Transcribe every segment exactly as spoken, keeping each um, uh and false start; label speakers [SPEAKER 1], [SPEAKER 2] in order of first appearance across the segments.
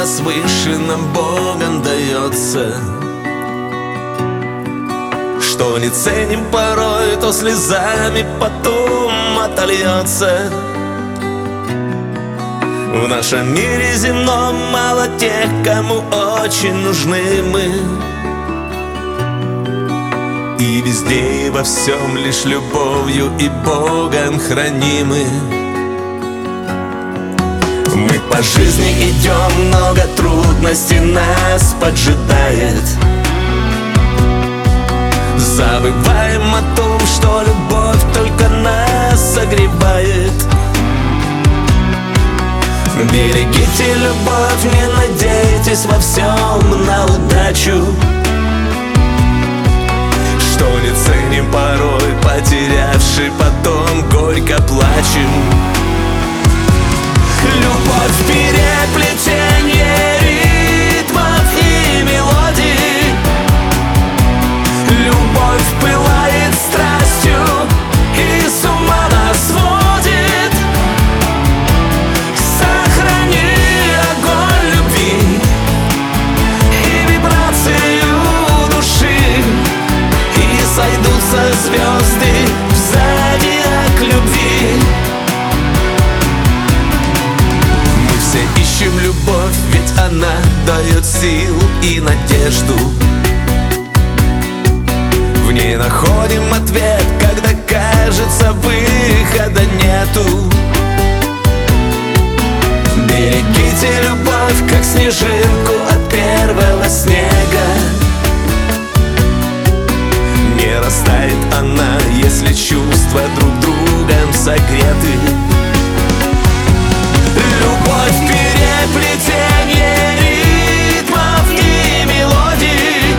[SPEAKER 1] нас свыше нам Богом дается. Что не ценим порой, то слезами потом отольется. В нашем мире земном мало тех, кому очень нужны мы. И везде и во всем лишь любовью и Богом хранимы. Мы по жизни идем, много трудностей нас поджидает. Забываем о том, что любовь только нас согревает. Берегите любовь, не надейтесь во всем на удачу. Что не ценим порой, потерявши потом горько плачем. Любовь в переплетении ритмов и мелодий. Любовь пылает страстью и с ума нас сводит. Сохрани огонь любви и вибрацию души, и сойдутся звезды в зодиак любви. Мы все ищем любовь, ведь она дает силу и надежду. В ней находим ответ, когда кажется выхода нету. Берегите любовь, как снежинку от первого снега. Не растает она, если чувства друг другом согреты. Любовь в переплетении ритмов и мелодий.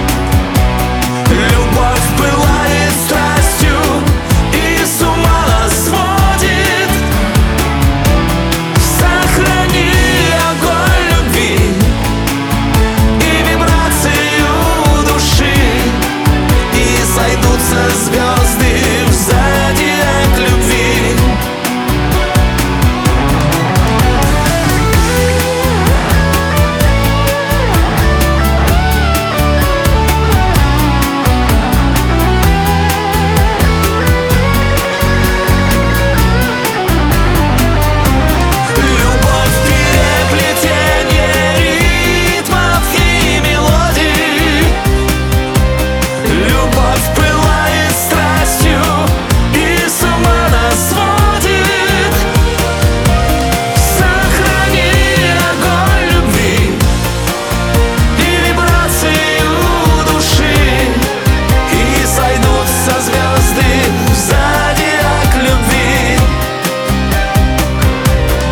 [SPEAKER 1] Любовь пылает страстью и с ума нас сводит. Сохрани огонь любви и вибрацию души, и сойдутся звезды в зодиак любви.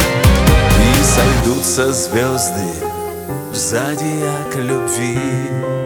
[SPEAKER 1] Звезды в зодиак любви.